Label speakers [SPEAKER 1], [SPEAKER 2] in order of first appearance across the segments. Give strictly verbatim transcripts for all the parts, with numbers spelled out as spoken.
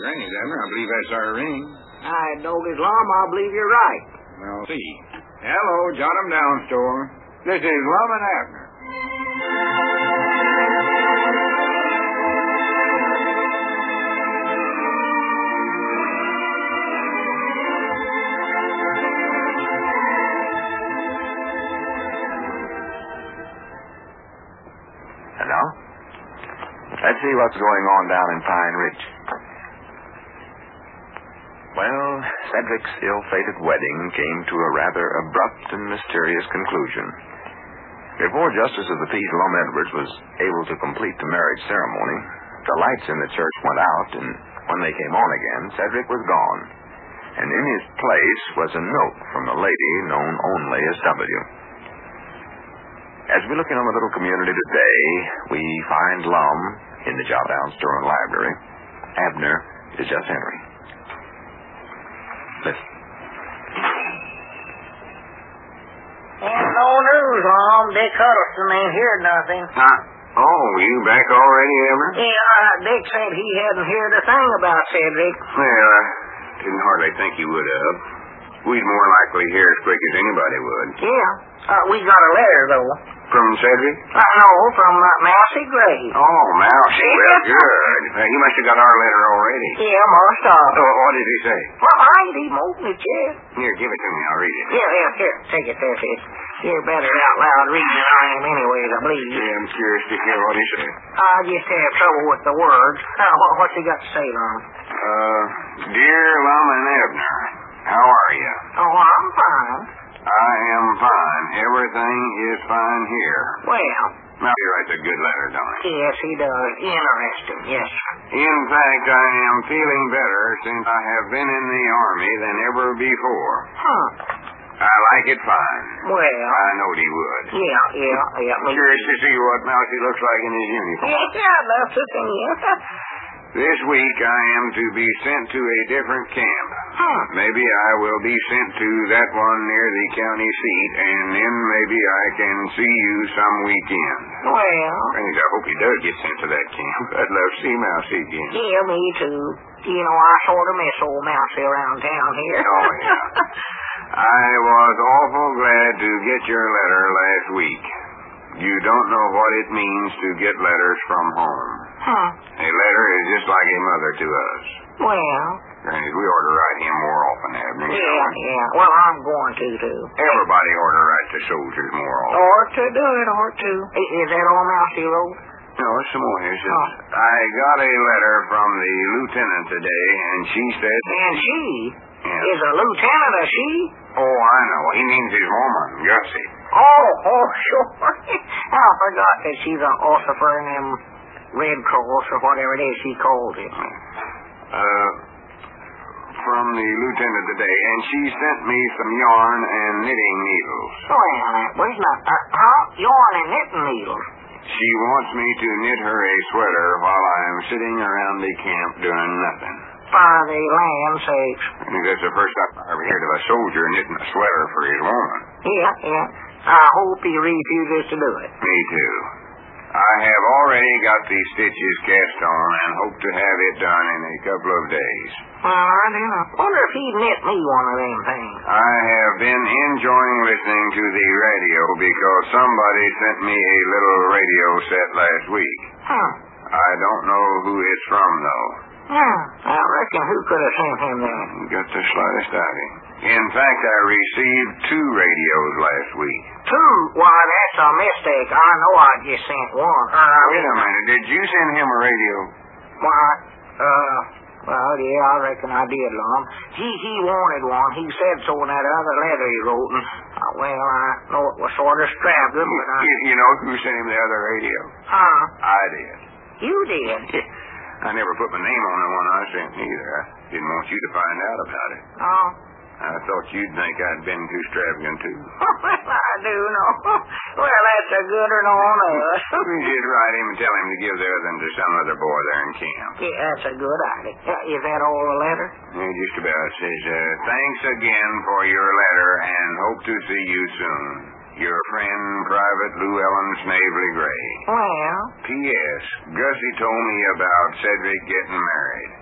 [SPEAKER 1] Granny's, Abner. I believe that's our ring.
[SPEAKER 2] I dog Lum, I believe you're right.
[SPEAKER 1] Well, see. Hello, jot 'em down, store. This is Lum and Abner.
[SPEAKER 3] Hello? Let's see what's going on down in Pine Ridge. Well, Cedric's ill-fated wedding came to a rather abrupt and mysterious conclusion. Before Justice of the Peace Lum Edwards was able to complete the marriage ceremony, the lights in the church went out, and when they came on again, Cedric was gone. And in his place was a note from a lady known only as W. As we look in on the little community today, we find Lum in the Jotdown store and library. Abner is just entering. Listen.
[SPEAKER 2] Ain't no news, Lum. Dick Huddleston ain't heard nothing.
[SPEAKER 1] Huh? Oh, you back already, Abner?
[SPEAKER 2] Yeah, uh, Dick said he hadn't heard a thing about Cedric.
[SPEAKER 1] Well, I didn't hardly think you would have. We'd more likely hear as quick as anybody would.
[SPEAKER 2] Yeah. Uh, we got a letter, though.
[SPEAKER 1] From Cedric?
[SPEAKER 2] Uh, no, from uh, Mousy Gray.
[SPEAKER 1] Oh, Mousy. Well, good. Uh, he must have got our letter already.
[SPEAKER 2] Yeah, must have.
[SPEAKER 1] Oh, what did he say?
[SPEAKER 2] Well, I ain't even opened it yet.
[SPEAKER 1] Here, give it to me. I'll read it.
[SPEAKER 2] Here, here, here. Take it there, sis. You're better out loud reading than I am anyways, I believe.
[SPEAKER 1] Yeah, I'm curious to hear what he said.
[SPEAKER 2] I just have trouble with the words. Uh, what, what's he got to say, Lum?
[SPEAKER 1] Uh, Dear Lum and Abner, how are you?
[SPEAKER 2] Oh, I'm fine.
[SPEAKER 1] I am fine. Everything is fine here.
[SPEAKER 2] Well.
[SPEAKER 1] Now, he writes a good letter, don't he?
[SPEAKER 2] Yes, he does. Interesting, yes, sir.
[SPEAKER 1] In fact, I am feeling better since I have been in the Army than ever before.
[SPEAKER 2] Huh.
[SPEAKER 1] I like it fine.
[SPEAKER 2] Well.
[SPEAKER 1] I knowed he would.
[SPEAKER 2] Yeah, yeah, yeah. Me
[SPEAKER 1] Curious to see what Mousy looks like in his uniform.
[SPEAKER 2] Yeah, yeah, I'd love to see you.
[SPEAKER 1] This week I am to be sent to a different camp.
[SPEAKER 2] Huh.
[SPEAKER 1] Maybe I will be sent to that one near the county seat, and then maybe I can see you some weekend.
[SPEAKER 2] Well.
[SPEAKER 1] Granny, I hope he does get sent to that camp. I'd love to see Mousy again.
[SPEAKER 2] Yeah, me too. You know, I sort of miss old Mousy around town here.
[SPEAKER 1] Oh, yeah. I was awful glad to get your letter last week. You don't know what it means to get letters from home.
[SPEAKER 2] Huh.
[SPEAKER 1] A letter is just like a mother to us.
[SPEAKER 2] Well.
[SPEAKER 1] Granny, we ought to write him more often, Abner.
[SPEAKER 2] Yeah, yeah. Well, I'm going to, too.
[SPEAKER 1] Everybody ought to write to soldiers more often.
[SPEAKER 2] Or to do it, or to. Is that all Mousy wrote?
[SPEAKER 1] No, it's some more. It says,
[SPEAKER 2] Oh.
[SPEAKER 1] I got a letter from the lieutenant today, and she said...
[SPEAKER 2] And she?
[SPEAKER 1] Yeah.
[SPEAKER 2] Is a lieutenant a she?
[SPEAKER 1] Oh, I know. He means his woman, Gussie.
[SPEAKER 2] Oh, oh, sure. I forgot that she's an officer in them Red Cross or whatever it is she calls it.
[SPEAKER 1] Uh, from the lieutenant today, and she sent me some yarn and knitting needles.
[SPEAKER 2] Well, that was not... Uh, huh? Yarn and knitting needles.
[SPEAKER 1] She wants me to knit her a sweater while I'm sitting around the camp doing nothing.
[SPEAKER 2] For the land's sakes.
[SPEAKER 1] I think that's the first time I ever heard of a soldier knitting a sweater for his woman.
[SPEAKER 2] Yeah, yeah. I hope he refuses to do it.
[SPEAKER 1] Me too. I have already got the stitches cast on and hope to have it done in a couple of days.
[SPEAKER 2] Well, I do know. Wonder if he'd knit me one of them things.
[SPEAKER 1] I have been enjoying listening to the radio because somebody sent me a little radio set last week.
[SPEAKER 2] Huh.
[SPEAKER 1] I don't know who it's from, though.
[SPEAKER 2] Yeah, I reckon who could have sent him that?
[SPEAKER 1] Got the slightest idea. In fact, I received two radios last week.
[SPEAKER 2] Two? Why, that's a mistake. I know I just sent one. Uh,
[SPEAKER 1] Wait a minute. Did you send him a radio?
[SPEAKER 2] Why, uh, well, yeah, I reckon I did, Lum. He, he wanted one. He said so in that other letter he wrote, and, uh, well, I know it was sort of extravagant, but I...
[SPEAKER 1] You, you know who sent him the other radio?
[SPEAKER 2] Huh?
[SPEAKER 1] I did.
[SPEAKER 2] You did?
[SPEAKER 1] I never put my name on the one I sent either. I didn't want you to find out about it.
[SPEAKER 2] Oh.
[SPEAKER 1] I thought you'd think I'd been too extravagant, too.
[SPEAKER 2] Well, I do know. Well, that's a good one on us.
[SPEAKER 1] We should write him and tell him to give the other than to some other boy there in camp.
[SPEAKER 2] Yeah, that's a good idea. Uh, Is that all the letter?
[SPEAKER 1] Yeah, just about. It says, uh, thanks again for your letter and hope to see you soon. Your friend, Private Lou Ellen Snavely Gray.
[SPEAKER 2] Well.
[SPEAKER 1] P S. Gussie told me about Cedric getting married.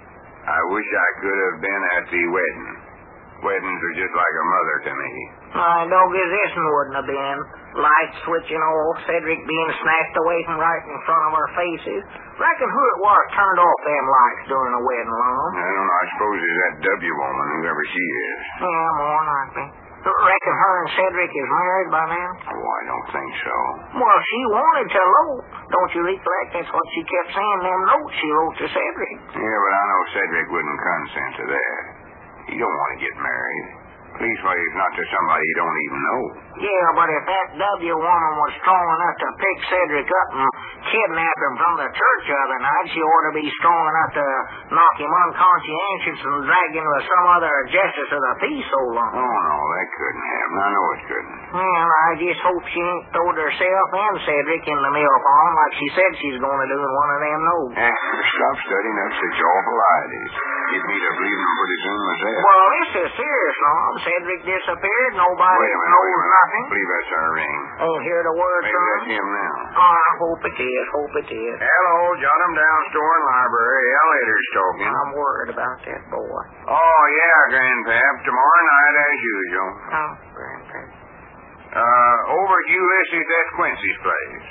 [SPEAKER 1] I wish I could have been at the wedding. Weddings are just like a mother to me.
[SPEAKER 2] My doggies, this one wouldn't have been. Lights switching off, Cedric being snatched away from right in front of our faces. Reckon who it was turned off them lights during the wedding, Lum?
[SPEAKER 1] I don't know. I suppose it's that W woman, whoever she is.
[SPEAKER 2] Yeah, more likely. Reckon her and Cedric is married by now?
[SPEAKER 1] Oh, I don't think so.
[SPEAKER 2] Well, she wanted to elope. Don't you recollect? That's what she kept saying in them notes she wrote to Cedric.
[SPEAKER 1] Yeah, but I know Cedric wouldn't consent to that. He don't want to get married. Leastways, not to somebody he don't even know.
[SPEAKER 2] Yeah, but if that W woman was strong enough to pick Cedric up and kidnap him from the church the other night, she ought to be strong enough to knock him unconscientious and drag him to some other justice of the peace so long.
[SPEAKER 1] Oh, no, that couldn't happen. I know it couldn't.
[SPEAKER 2] Well, I just hope she ain't throwed herself and Cedric in the mill pond like she said she's going to do in one of them notes.
[SPEAKER 1] Eh, stop studying up such awful ideas. Get me to believing them pretty soon myself.
[SPEAKER 2] Well, this is serious, Lom. Cedric disappeared. Nobody
[SPEAKER 1] Wait a minute,
[SPEAKER 2] knows
[SPEAKER 1] wait a minute.
[SPEAKER 2] nothing.
[SPEAKER 1] I believe that's our ring.
[SPEAKER 2] Ain't hear the word
[SPEAKER 1] Maybe
[SPEAKER 2] from
[SPEAKER 1] that's
[SPEAKER 2] him.
[SPEAKER 1] him now.
[SPEAKER 2] Oh, I hope it is. Hope it is.
[SPEAKER 1] Hello, jot him down, store and library. Elevator's talking.
[SPEAKER 2] I'm worried about that boy.
[SPEAKER 1] Oh, yeah, Grandpap. Tomorrow night as usual.
[SPEAKER 2] Oh, Grandpa.
[SPEAKER 1] Uh, over at Ulysses, that's Quincy's place.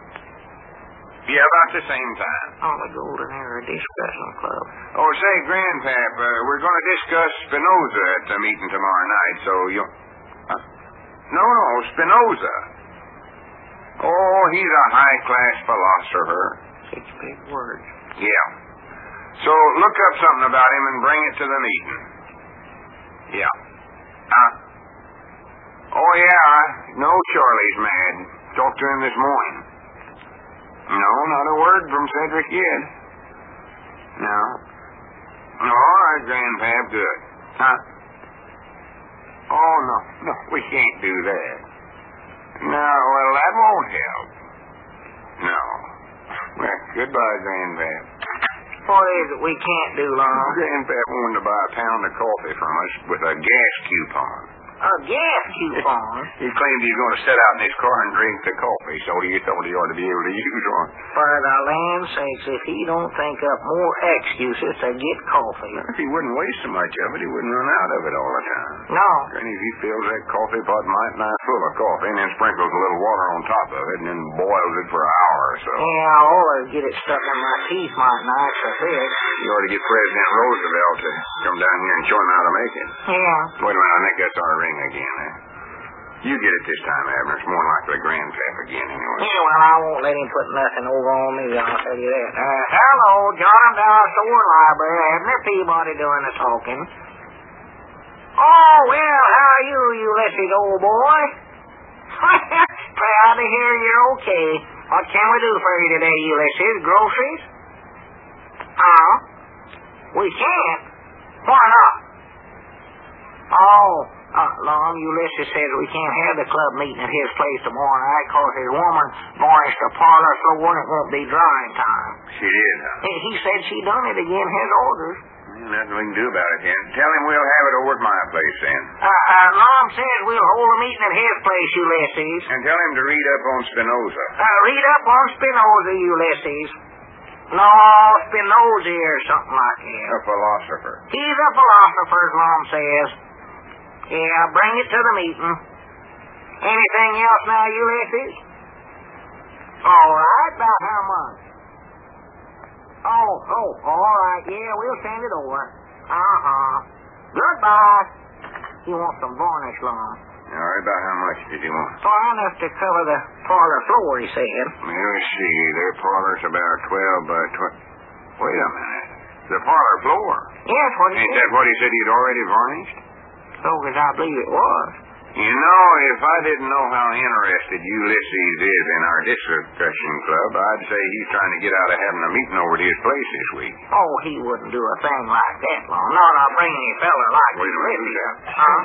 [SPEAKER 1] Yeah, about the same time.
[SPEAKER 2] On the Golden Era Discussion Club.
[SPEAKER 1] Oh, say, Grandpap, uh, we're going to discuss Spinoza at the meeting tomorrow night, so you... Uh, no, no, Spinoza. Oh, he's a high-class philosopher.
[SPEAKER 2] Such big words.
[SPEAKER 1] Yeah. So look up something about him and bring it to the meeting. Yeah. Huh? Oh, yeah. No, Charlie's mad. Talked to him this morning. No, not a word from Cedric yet. No. All right, Grandpap, good. Huh? Oh, no, no, we can't do that. No, well, that won't help. No. Well, goodbye, Grandpap.
[SPEAKER 2] What is it we can't do, Lom?
[SPEAKER 1] Grandpap wanted to buy a pound of coffee from us with a gas coupon.
[SPEAKER 2] A gas coupon?
[SPEAKER 1] He claimed he was going to sit out in his car and drink the coffee, so he thought he ought to be able to use one.
[SPEAKER 2] For the land's sakes, if he don't think up more excuses to get coffee.
[SPEAKER 1] If he wouldn't waste so much of it, he wouldn't run out of it all the time.
[SPEAKER 2] No.
[SPEAKER 1] And if he fills that coffee pot might nigh full of coffee and then sprinkles a little water on top of it and then boils it for an hour or so.
[SPEAKER 2] Yeah, I ought to get it stuck in my teeth might night for this.
[SPEAKER 1] You ought to get President Roosevelt to come down here and show him how to make it.
[SPEAKER 2] Yeah.
[SPEAKER 1] Wait a minute, I think that's our ring again, eh? You get it this time, Abner. It's more likely Grandpap again, anyway.
[SPEAKER 2] Yeah, well, I won't let him put nothing over on me, I'll tell you that. Uh, hello, John Dow Store Library. Abner Peabody doing the talking. Oh, well, how are you, Ulysses, old boy? Proud to hear you're okay. What can we do for you today, Ulysses? Groceries? Huh? We can't. Why not? Oh, uh, Lon, Ulysses says we can't have the club meeting at his place tomorrow night because his woman varnished the parlor floor and it won't be dry in time.
[SPEAKER 1] She did, huh?
[SPEAKER 2] He, he said she done it again, his orders.
[SPEAKER 1] Well, nothing we can do about it, then. Tell him we'll have it over at my place, then.
[SPEAKER 2] Uh, uh, Lon says we'll hold a meeting at his place, Ulysses.
[SPEAKER 1] And tell him to read up on Spinoza.
[SPEAKER 2] Uh, read up on Spinoza, Ulysses. No, Spinoza or something like that.
[SPEAKER 1] A philosopher.
[SPEAKER 2] He's a philosopher, as Mom says. Yeah, bring it to the meeting. Anything else now, Ulysses? All right, about how much? Oh, oh, all right, yeah, we'll send it over. Uh-huh. Goodbye. He wants some varnish, Lon.
[SPEAKER 1] All right, about how much did you want?
[SPEAKER 2] Far enough to cover the parlor floor, he said.
[SPEAKER 1] Let me see. Their parlor's about twelve by twelve. Wait a minute. The parlor floor?
[SPEAKER 2] Yes, what he
[SPEAKER 1] Ain't
[SPEAKER 2] said.
[SPEAKER 1] that what he said he'd already varnished?
[SPEAKER 2] So, as I believe it was.
[SPEAKER 1] You know, if I didn't know how interested Ulysses is in our discussion club, I'd say he's trying to get out of having a meeting over at his place this week.
[SPEAKER 2] Oh, he wouldn't do a thing like that, Lon. Not a brainy fella like
[SPEAKER 1] Wait a minute, who's that?
[SPEAKER 2] Huh?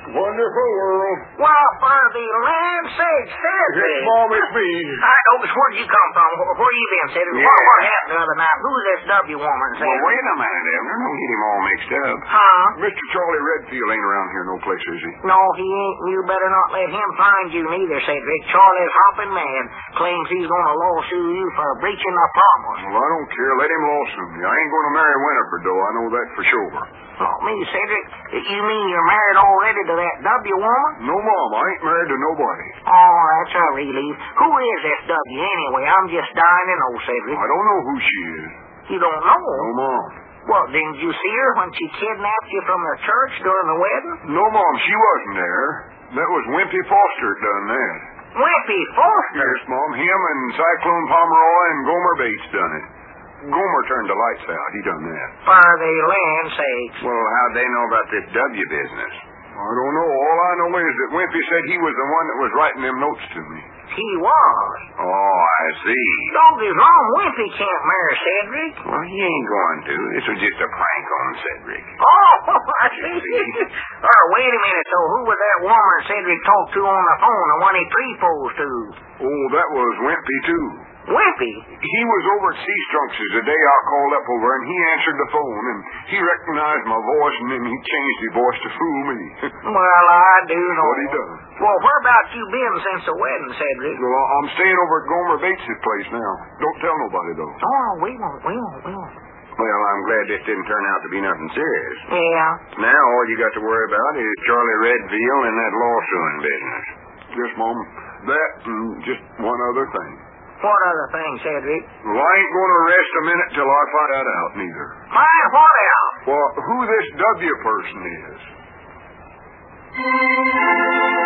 [SPEAKER 4] Wonderful world.
[SPEAKER 2] Well, for the land's sake, Cedric.
[SPEAKER 4] Yes, Mom, it's me.
[SPEAKER 2] I noticed. Where'd you come from? Where, where you been, Cedric?
[SPEAKER 1] Yeah.
[SPEAKER 2] What, what happened the other night? Who's this W woman,
[SPEAKER 1] Well,
[SPEAKER 2] Cedric?
[SPEAKER 1] wait a minute, Abner. Don't get him all mixed up.
[SPEAKER 2] Huh?
[SPEAKER 4] Mister Charlie Redfield ain't around here no place, is he?
[SPEAKER 2] No, he ain't. You better not let him find you neither, Cedric. Charlie's hopping mad. Claims he's going to lawsuit you for breaching the promise.
[SPEAKER 4] Well, I don't care. Let him lawsuit me. I ain't going to marry Winifred, though. I know that for sure.
[SPEAKER 2] Not me, Cedric. You mean you're married already to that W woman?
[SPEAKER 4] No, Mom. I ain't married to nobody.
[SPEAKER 2] Oh, that's a relief. Who is this W anyway? I'm just dying to know, Cedric.
[SPEAKER 4] I don't know who she is.
[SPEAKER 2] You don't know?
[SPEAKER 4] No, Mom.
[SPEAKER 2] Well, didn't you see her when she kidnapped you from the church during the wedding?
[SPEAKER 4] No, Mom. She wasn't there. That was Wimpy Foster that done that.
[SPEAKER 2] Wimpy Foster?
[SPEAKER 4] Yes, Mom. Him and Cyclone Pomeroy and Gomer Bates done it. Gomer turned the lights out. He done that.
[SPEAKER 2] For the land's sakes.
[SPEAKER 1] Well, how'd they know about this W business?
[SPEAKER 4] I don't know. All I know is that Wimpy said he was the one that was writing them notes to me.
[SPEAKER 2] He was.
[SPEAKER 1] Oh, I see.
[SPEAKER 2] Dog is wrong. Wimpy can't marry Cedric.
[SPEAKER 1] Well, he ain't going to. This was just a prank on Cedric.
[SPEAKER 2] Oh, I see. Oh, wait a minute, so who was that woman Cedric talked to on the phone, the one he proposed to?
[SPEAKER 4] Oh, that was Wimpy, too.
[SPEAKER 2] Wimpy?
[SPEAKER 4] He was over at Sea Strunkses the day I called up over, and he answered the phone, and he recognized my voice, and then he changed his voice to fool me.
[SPEAKER 2] Well, I do know.
[SPEAKER 4] What he done.
[SPEAKER 2] Well, whereabouts you been since the wedding, Cedric?
[SPEAKER 4] Well, I'm staying over at Gomer Bates' place now. Don't tell nobody, though.
[SPEAKER 2] Oh, we won't, we won't, we won't.
[SPEAKER 1] Well, I'm glad this didn't turn out to be nothing serious.
[SPEAKER 2] Yeah.
[SPEAKER 1] Now all you got to worry about is Charlie Redfield and that lawsuing business.
[SPEAKER 4] Yes, Mom. That and just one other thing.
[SPEAKER 2] What other thing, Cedric?
[SPEAKER 4] Well, I ain't going to rest a minute till I find that out, neither.
[SPEAKER 2] Find what out?
[SPEAKER 4] Well, who this W person is.